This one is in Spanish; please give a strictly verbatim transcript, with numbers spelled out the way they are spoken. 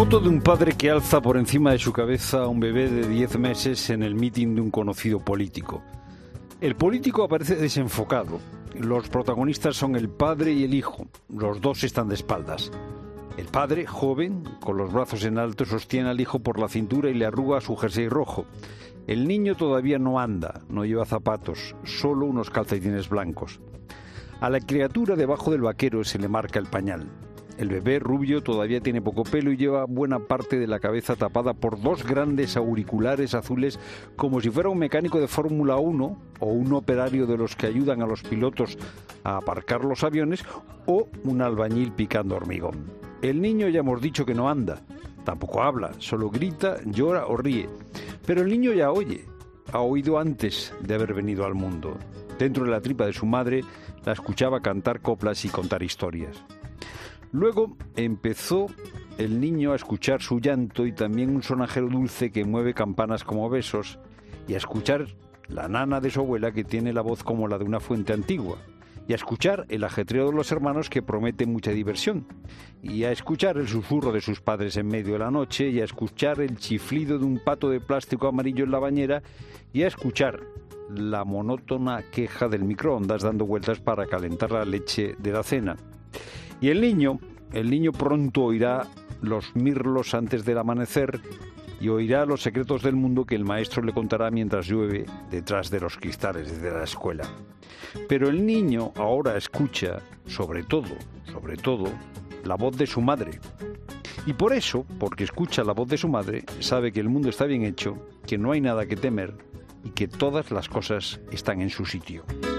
Foto de un padre que alza por encima de su cabeza a un bebé de diez meses en el mitin de un conocido político. El político aparece desenfocado. Los protagonistas son el padre y el hijo. Los dos están de espaldas. El padre, joven, con los brazos en alto, sostiene al hijo por la cintura y le arruga su jersey rojo. El niño todavía no anda, no lleva zapatos, solo unos calcetines blancos. A la criatura debajo del vaquero se le marca el pañal. El bebé rubio todavía tiene poco pelo y lleva buena parte de la cabeza tapada por dos grandes auriculares azules, como si fuera un mecánico de Fórmula uno o un operario de los que ayudan a los pilotos a aparcar los aviones o un albañil picando hormigón. El niño ya hemos dicho que no anda, tampoco habla, solo grita, llora o ríe. Pero el niño ya oye, ha oído antes de haber venido al mundo. Dentro de la tripa de su madre la escuchaba cantar coplas y contar historias. Luego empezó el niño a escuchar su llanto y también un sonajero dulce que mueve campanas como besos, y a escuchar la nana de su abuela que tiene la voz como la de una fuente antigua, y a escuchar el ajetreo de los hermanos que promete mucha diversión, y a escuchar el susurro de sus padres en medio de la noche, y a escuchar el chiflido de un pato de plástico amarillo en la bañera, y a escuchar la monótona queja del microondas dando vueltas para calentar la leche de la cena. Y el niño, el niño pronto oirá los mirlos antes del amanecer y oirá los secretos del mundo que el maestro le contará mientras llueve detrás de los cristales de la escuela. Pero el niño ahora escucha, sobre todo, sobre todo, la voz de su madre. Y por eso, porque escucha la voz de su madre, sabe que el mundo está bien hecho, que no hay nada que temer y que todas las cosas están en su sitio.